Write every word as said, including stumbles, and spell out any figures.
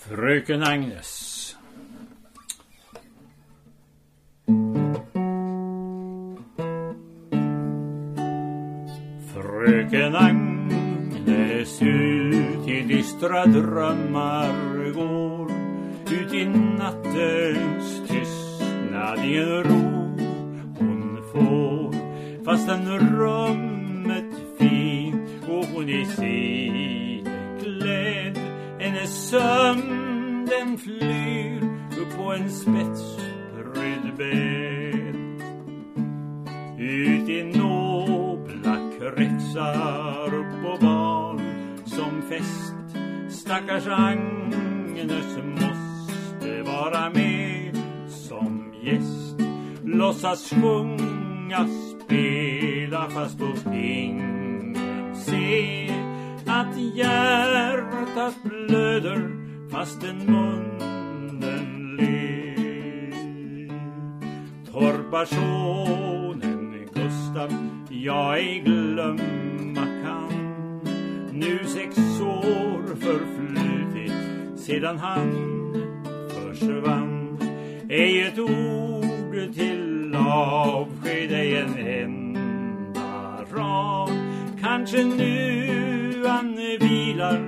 Fröken Agnes. Fröken Agnes ut i dystra drömmar går, ut i nattens tystnad i en ro hon får, fastän rummet fint och hon är sidenklädd. Hennes sömn den flyr upp på en spetsbrydd bädd. Ut i nobla kretsar på barn som fest, stackars Agnes måste vara med som gäst. Låtsas sjunga, spela fast hos ingen ser att hjärtat blöder fastän munnen ler. Torparsonen Gustav jag ej glömma kan, nu sex år förflutit sedan han försvann. Ej ett ord till avsked, ej en enda rad, kanske nu han vilar